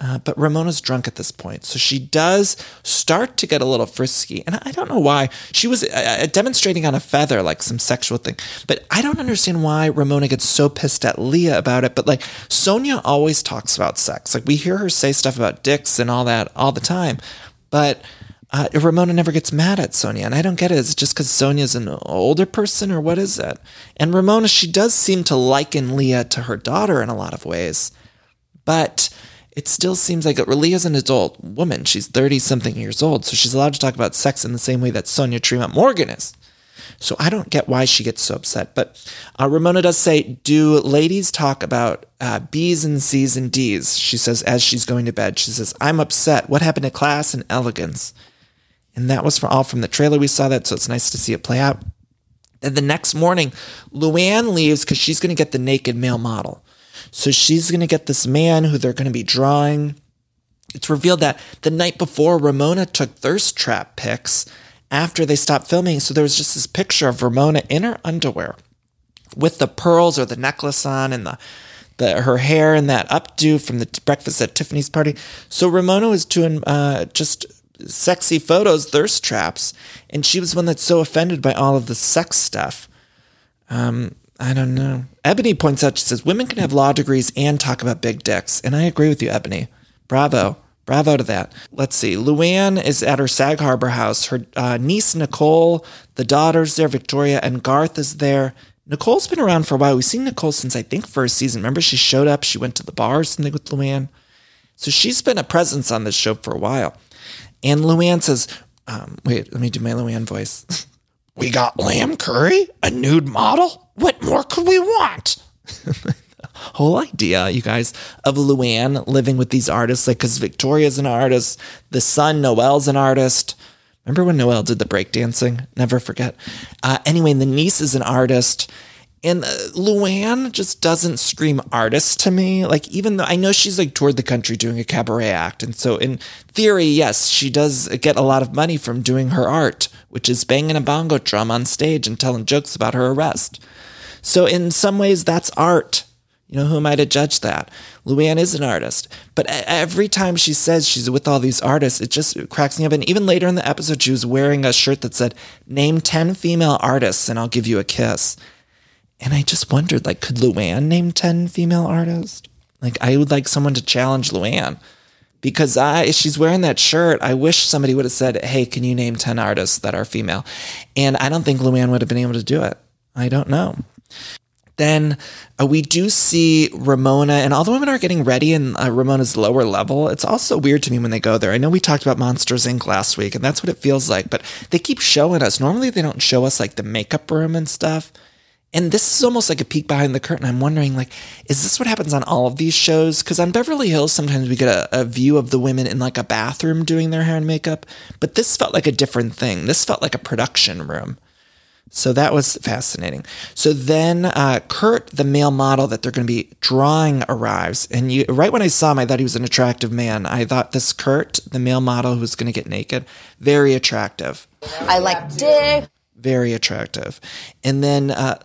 Uh, but Ramona's drunk at this point. So she does start to get a little frisky. And I don't know why. She was uh, demonstrating on a feather, like some sexual thing. But I don't understand why Ramona gets so pissed at Leah about it. But like Sonia always talks about sex. Like we hear her say stuff about dicks and all that all the time. But uh, Ramona never gets mad at Sonia. And I don't get it. Is it just because Sonia's an older person or what is it? And Ramona, she does seem to liken Leah to her daughter in a lot of ways. But it still seems like Leah's an adult woman. She's thirty-something years old, so she's allowed to talk about sex in the same way that Sonia Tremont Morgan is. So I don't get why she gets so upset. But uh, Ramona does say, do ladies talk about uh, B's and C's and D's? She says, as she's going to bed, she says, I'm upset. What happened to class and elegance? And that was for all from the trailer. We saw that, so it's nice to see it play out. Then the next morning, Luann leaves because she's going to get the naked male model. So she's going to get this man who they're going to be drawing. It's revealed that the night before, Ramona took thirst trap pics after they stopped filming. So there was just this picture of Ramona in her underwear with the pearls or the necklace on and the, the her hair and that updo from the breakfast at Tiffany's party. So Ramona was doing uh, just sexy photos, thirst traps. And she was one that's so offended by all of the sex stuff. Um... I don't know. Ebony points out, she says, women can have law degrees and talk about big dicks. And I agree with you, Ebony. Bravo. Bravo to that. Let's see. Luann is at her Sag Harbor house. Her uh, niece, Nicole, the daughter's there, Victoria, and Garth is there. Nicole's been around for a while. We've seen Nicole since, I think, first season. Remember, she showed up. She went to the bar or something with Luann. So she's been a presence on this show for a while. And Luann says, um, wait, let me do my Luann voice. We got lamb curry? A nude model? What more could we want? Whole idea, you guys, of Luann living with these artists, like, because Victoria's an artist, the son, Noel's an artist. Remember when Noel did the breakdancing? Never forget. Uh, anyway, the niece is an artist. And uh, Luann just doesn't scream artist to me. Like, even though I know she's like toured the country doing a cabaret act. And so in theory, yes, she does get a lot of money from doing her art, which is banging a bongo drum on stage and telling jokes about her arrest. So in some ways, that's art. You know, who am I to judge that? Luann is an artist. But every time she says she's with all these artists, it just cracks me up. And even later in the episode, she was wearing a shirt that said, name ten female artists and I'll give you a kiss. And I just wondered, like, could Luann name ten female artists? Like, I would like someone to challenge Luann. Because I, she's wearing that shirt, I wish somebody would have said, hey, can you name ten artists that are female? And I don't think Luann would have been able to do it. I don't know. Then uh, we do see Ramona, and all the women are getting ready in uh, Ramona's lower level. It's also weird to me when they go there. I know we talked about Monsters, Incorporated last week, and that's what it feels like. But they keep showing us. Normally they don't show us like the makeup room and stuff. And this is almost like a peek behind the curtain. I'm wondering, like, is this what happens on all of these shows? Because on Beverly Hills, sometimes we get a, a view of the women in like a bathroom doing their hair and makeup. But this felt like a different thing. This felt like a production room. So that was fascinating. So then uh, Kurt, the male model that they're going to be drawing, arrives. And you, right when I saw him, I thought he was an attractive man. I thought this Kurt, the male model who's going to get naked, very attractive. I like dick. Very attractive. And then uh,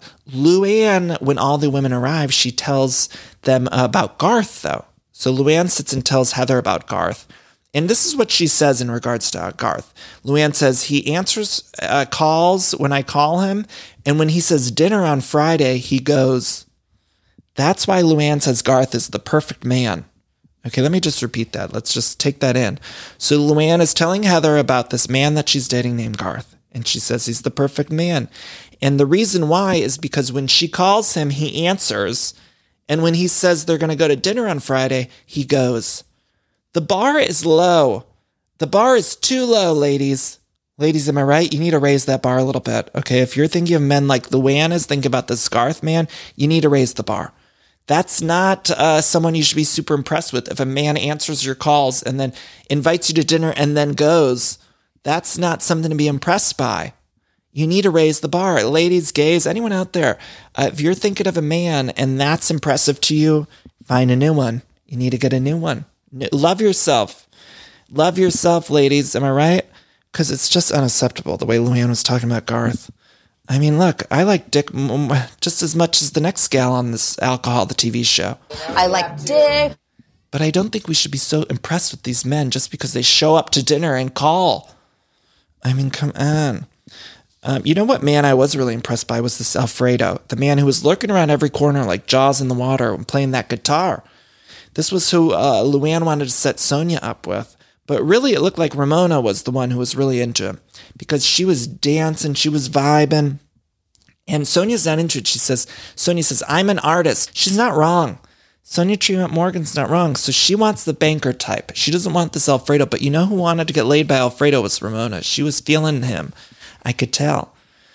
Luann, when all the women arrive, she tells them about Garth, though. So Luann sits and tells Heather about Garth. And this is what she says in regards to uh, Garth. Luann says, he answers uh, calls when I call him. And when he says dinner on Friday, he goes. That's why Luann says Garth is the perfect man. Okay, let me just repeat that. Let's just take that in. So Luann is telling Heather about this man that she's dating named Garth. And she says he's the perfect man. And the reason why is because when she calls him, he answers. And when he says they're going to go to dinner on Friday, he goes. The bar is low. The bar is too low, ladies. Ladies, am I right? You need to raise that bar a little bit. Okay, if you're thinking of men like Luann is thinking about this Garth man, you need to raise the bar. That's not uh, someone you should be super impressed with. If a man answers your calls and then invites you to dinner and then goes, that's not something to be impressed by. You need to raise the bar. Ladies, gays, anyone out there, uh, if you're thinking of a man and that's impressive to you, find a new one. You need to get a new one. Love yourself. Love yourself, ladies. Am I right? Because it's just unacceptable the way Luann was talking about Garth. I mean, look, I like dick just as much as the next gal on this Alcohol, the T V show. I like dick. But I don't think we should be so impressed with these men just because they show up to dinner and call. I mean, come on. Um, you know what man I was really impressed by was this Alfredo, the man who was lurking around every corner like Jaws in the water and playing that guitar. This was who uh, Luann wanted to set Sonia up with. But really, it looked like Ramona was the one who was really into him because she was dancing, she was vibing. And Sonia's not into it. She says, Sonia says, I'm an artist. She's not wrong. Sonia Tremont Morgan's not wrong. So she wants the banker type. She doesn't want this Alfredo. But you know who wanted to get laid by Alfredo was Ramona. She was feeling him. I could tell.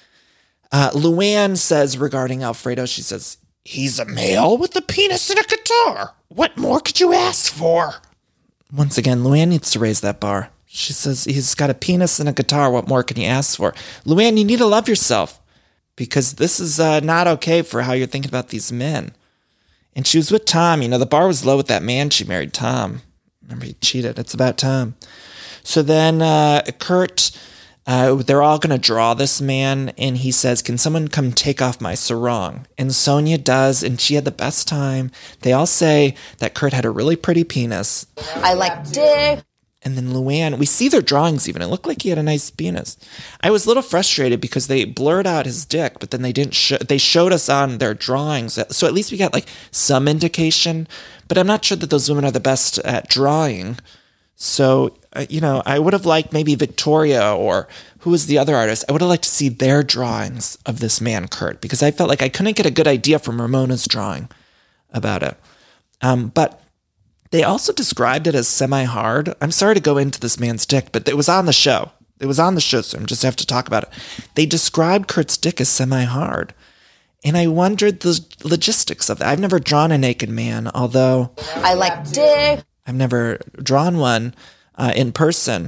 Uh, Luann says regarding Alfredo, she says, he's a male with a penis and a guitar. What more could you ask for? Once again, Luann needs to raise that bar. She says, he's got a penis and a guitar. What more can you ask for? Luann, you need to love yourself because this is uh, not okay for how you're thinking about these men. And she was with Tom. You know, the bar was low with that man she married, Tom. Remember, he cheated. It's about Tom. So then uh, Kurt, uh, they're all going to draw this man. And he says, can someone come take off my sarong? And Sonia does. And she had the best time. They all say that Kurt had a really pretty penis. I like dick. And then Luann, we see their drawings even. It looked like he had a nice penis. I was a little frustrated because they blurred out his dick, but then they didn't show, they showed us on their drawings. So at least we got like some indication, but I'm not sure that those women are the best at drawing. So, uh, you know, I would have liked maybe Victoria or who was the other artist. I would have liked to see their drawings of this man, Kurt, because I felt like I couldn't get a good idea from Ramona's drawing about it. Um, but they also described it as semi-hard. I'm sorry to go into this man's dick, but it was on the show. It was on the show, so I just have to talk about it. They described Kurt's dick as semi-hard. And I wondered the logistics of that. I've never drawn a naked man, although I like dick. I've never drawn one uh, in person.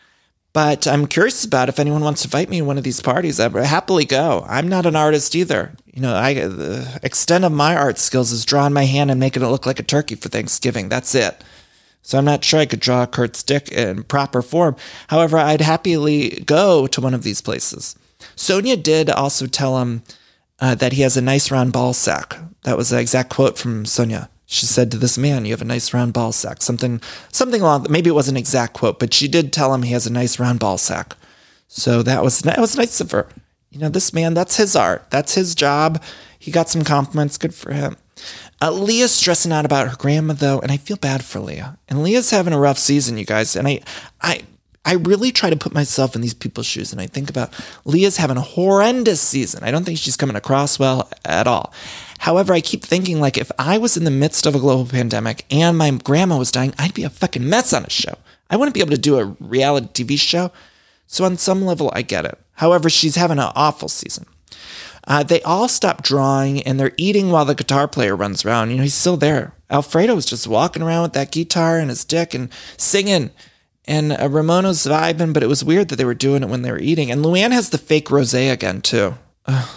But I'm curious about if anyone wants to invite me to one of these parties. I'd happily go. I'm not an artist either. You know, I the extent of my art skills is drawing my hand and making it look like a turkey for Thanksgiving. That's it. So I'm not sure I could draw Kurt's dick in proper form. However, I'd happily go to one of these places. Sonia did also tell him uh, that he has a nice round ball sack. That was the exact quote from Sonia. She said to this man, you have a nice round ball sack. Something something along, maybe it wasn't an exact quote, but she did tell him he has a nice round ball sack. So that was, that was nice of her. You know, this man, that's his art. That's his job. He got some compliments. Good for him. Uh, Leah's stressing out about her grandma, though, and I feel bad for Leah. And Leah's having a rough season, you guys. And I, I, I really try to put myself in these people's shoes, and I think about Leah's having a horrendous season. I don't think she's coming across well at all. However, I keep thinking, like, if I was in the midst of a global pandemic and my grandma was dying, I'd be a fucking mess on a show. I wouldn't be able to do a reality T V show. So on some level, I get it. However, she's having an awful season. Uh, they all stop drawing, and they're eating while the guitar player runs around. You know, he's still there. Alfredo was just walking around with that guitar and his dick and singing. And uh, Ramona's vibing, but it was weird that they were doing it when they were eating. And Luann has the fake rosé again, too. Ugh.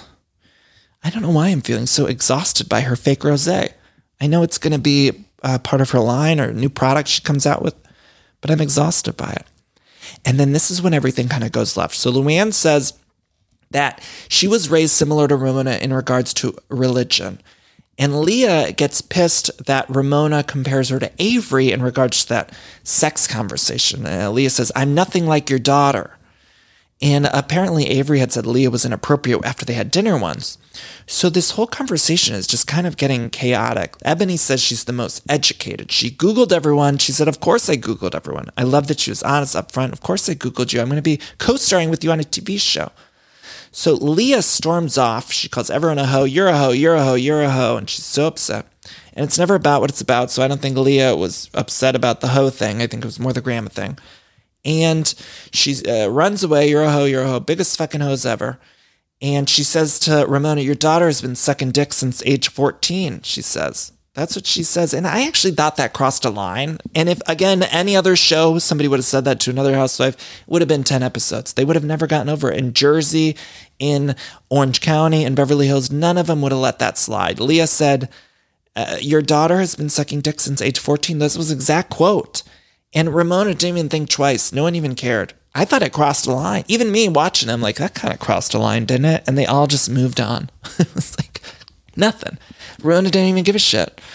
I don't know why I'm feeling so exhausted by her fake rosé. I know it's going to be uh, part of her line or a new product she comes out with, but I'm exhausted by it. And then this is when everything kind of goes left. So Luann says that she was raised similar to Ramona in regards to religion. And Leah gets pissed that Ramona compares her to Avery in regards to that sex conversation. Uh, Leah says, I'm nothing like your daughter. And apparently Avery had said Leah was inappropriate after they had dinner once. So this whole conversation is just kind of getting chaotic. Ebony says she's the most educated. She Googled everyone. She said, of course I Googled everyone. I love that she was honest up front. Of course I Googled you. I'm going to be co-starring with you on a T V show. So Leah storms off. She calls everyone a hoe. You're a hoe. You're a hoe. You're a hoe. And she's so upset. And it's never about what it's about. So I don't think Leah was upset about the hoe thing. I think it was more the grandma thing. And she uh, runs away. You're a hoe, you're a hoe. Biggest fucking hoes ever. And she says to Ramona, your daughter has been sucking dick since age fourteen, she says. That's what she says. And I actually thought that crossed a line. And if, again, any other show, somebody would have said that to another housewife, it would have been ten episodes. They would have never gotten over it. In Jersey, in Orange County, in Beverly Hills, none of them would have let that slide. Leah said, uh, your daughter has been sucking dick since age fourteen. This was an exact quote. And Ramona didn't even think twice. No one even cared. I thought it crossed a line. Even me watching them, like, that kind of crossed a line, didn't it? And they all just moved on. It was like nothing. Ramona didn't even give a shit.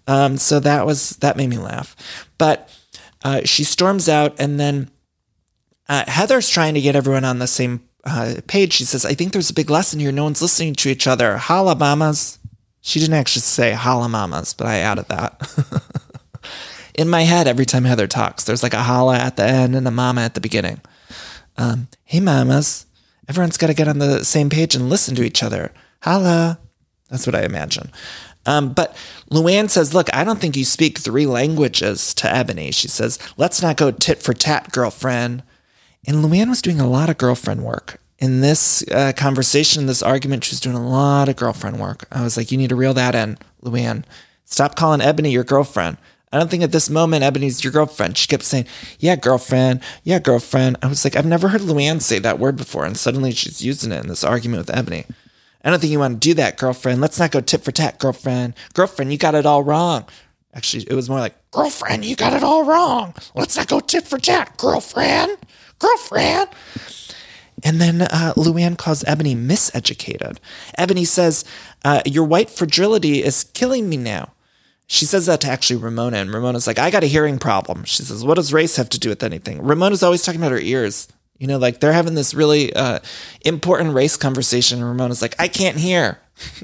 Um, so that was, that made me laugh. But uh, she storms out, and then uh, Heather's trying to get everyone on the same uh, page. She says, I think there's a big lesson here. No one's listening to each other. Holla mamas. She didn't actually say holla mamas, but I added that. In my head, every time Heather talks, there's like a holla at the end and a mama at the beginning. Um, hey mamas. Everyone's got to get on the same page and listen to each other. Holla. That's what I imagine. Um, but Luann says, look, I don't think you speak three languages to Ebony. She says, let's not go tit for tat, girlfriend. And Luann was doing a lot of girlfriend work. In this uh, conversation, this argument, she was doing a lot of girlfriend work. I was like, you need to reel that in, Luann. Stop calling Ebony your girlfriend. I don't think at this moment Ebony's your girlfriend. She kept saying, yeah, girlfriend, yeah, girlfriend. I was like, I've never heard Luann say that word before, and suddenly she's using it in this argument with Ebony. I don't think you want to do that, girlfriend. Let's not go tit for tat, girlfriend. Girlfriend, you got it all wrong. Actually, it was more like, girlfriend, you got it all wrong. Let's not go tit for tat, girlfriend. Girlfriend. And then uh, Luann calls Ebony miseducated. Ebony says, uh, your white fragility is killing me now. She says that to actually Ramona, and Ramona's like, I got a hearing problem. She says, what does race have to do with anything? Ramona's always talking about her ears. You know, like they're having this really uh, important race conversation, and Ramona's like, I can't hear.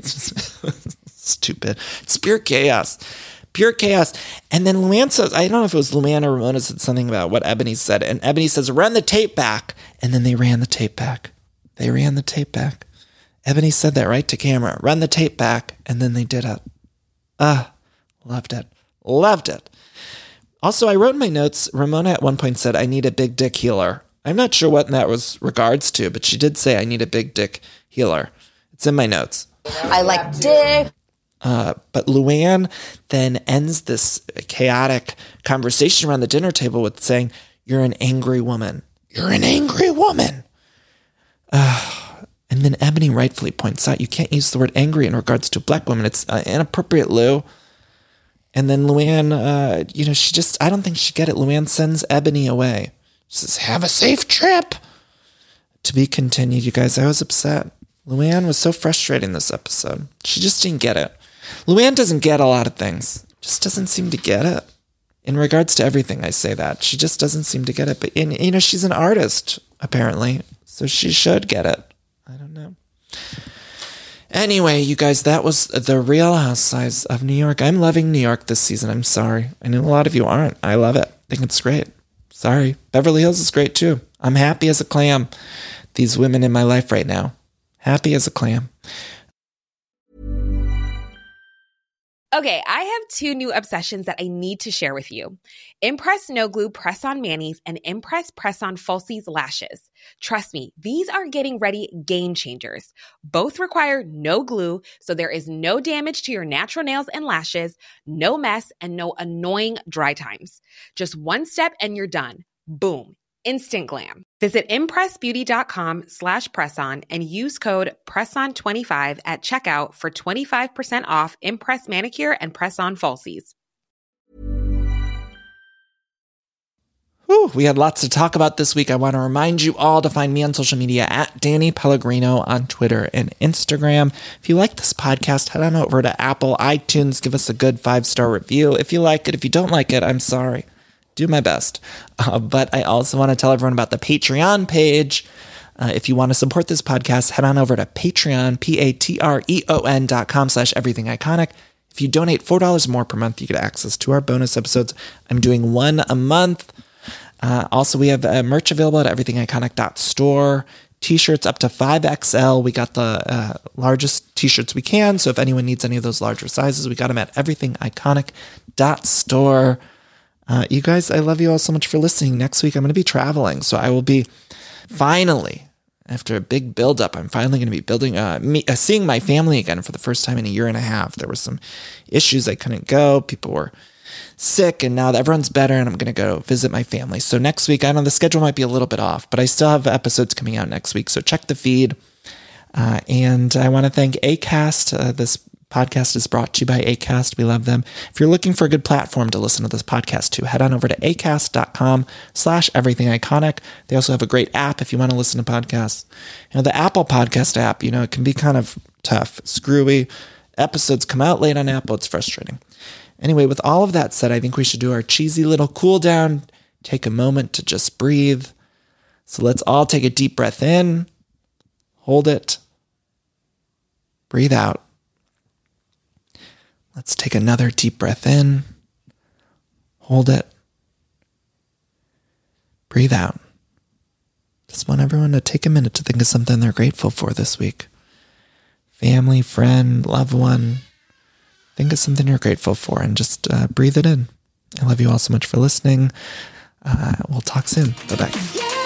Stupid. It's pure chaos. Pure chaos. And then Luann says, I don't know if it was Luann or Ramona said something about what Ebony said. And Ebony says, run the tape back. And then they ran the tape back. They ran the tape back. Ebony said that right to camera. Run the tape back. And then they did it. Ah, loved it. Loved it. Also, I wrote in my notes, Ramona at one point said, I need a big dick healer. I'm not sure what that was regards to, but she did say, I need a big dick healer. It's in my notes. I like dick. Uh, but Luann then ends this chaotic conversation around the dinner table with saying, you're an angry woman. You're an angry woman. Uh, and then Ebony rightfully points out, you can't use the word angry in regards to a black woman. It's uh, inappropriate, Lou. And then Luann, uh, you know, she just, I don't think she get it. Luann sends Ebony away. She says, have a safe trip. To be continued, you guys. I was upset. Luann was so frustrating this episode. She just didn't get it. Luann doesn't get a lot of things. Just doesn't seem to get it. In regards to everything, I say that. She just doesn't seem to get it. But, in, you know, she's an artist, apparently. So she should get it. I don't know. Anyway, you guys, that was the Real Housewives of New York. I'm loving New York this season. I'm sorry. I know a lot of you aren't. I love it. I think it's great. Sorry. Beverly Hills is great, too. I'm happy as a clam. These women in my life right now. Happy as a clam. Okay, I have two new obsessions that I need to share with you. Impress No Glue Press-On Manis and Impress Press-On Falsies Lashes. Trust me, these are getting ready game changers. Both require no glue, so there is no damage to your natural nails and lashes, no mess, and no annoying dry times. Just one step and you're done. Boom. Instant glam. Visit impressbeauty.com slash presson and use code presson twenty-five at checkout for twenty-five percent off Impress Manicure and Press-On Falsies. Whew, we had lots to talk about this week. I want to remind you all to find me on social media at Danny Pellegrino on Twitter and Instagram. If you like this podcast, head on over to Apple iTunes. Give us a good five-star review. If you like it, if you don't like it, I'm sorry. Do my best. Uh, but I also want to tell everyone about the Patreon page. Uh, if you want to support this podcast, head on over to Patreon, P-A-T-R-E-O-N dot com slash everything iconic. If you donate four dollars more per month, you get access to our bonus episodes. I'm doing one a month. Uh, also, we have uh, merch available at everything iconic dot store. T-shirts up to five X L. We got the uh, largest T-shirts we can. So if anyone needs any of those larger sizes, we got them at everything iconic dot store. Uh, you guys, I love you all so much for listening. Next week, I'm going to be traveling. So I will be finally, after a big buildup, I'm finally going to be building, uh, me, uh, seeing my family again for the first time in a year and a half. There were some issues. I couldn't go. People were sick, and now that everyone's better, and I'm going to go visit my family. So next week, I know the schedule might be a little bit off, but I still have episodes coming out next week. So check the feed. Uh, and I want to thank Acast. Uh, this podcast is brought to you by Acast. We love them. If you're looking for a good platform to listen to this podcast to, head on over to acast.com slash everything iconic. They also have a great app if you want to listen to podcasts. You know, the Apple podcast app, you know, it can be kind of tough, screwy. Episodes come out late on Apple. It's frustrating. Anyway, with all of that said, I think we should do our cheesy little cool down. Take a moment to just breathe. So let's all take a deep breath in. Hold it. Breathe out. Let's take another deep breath in. Hold it. Breathe out. Just want everyone to take a minute to think of something they're grateful for this week. Family, friend, loved one. Think of something you're grateful for and just uh, breathe it in. I love you all so much for listening. Uh, we'll talk soon. Bye-bye.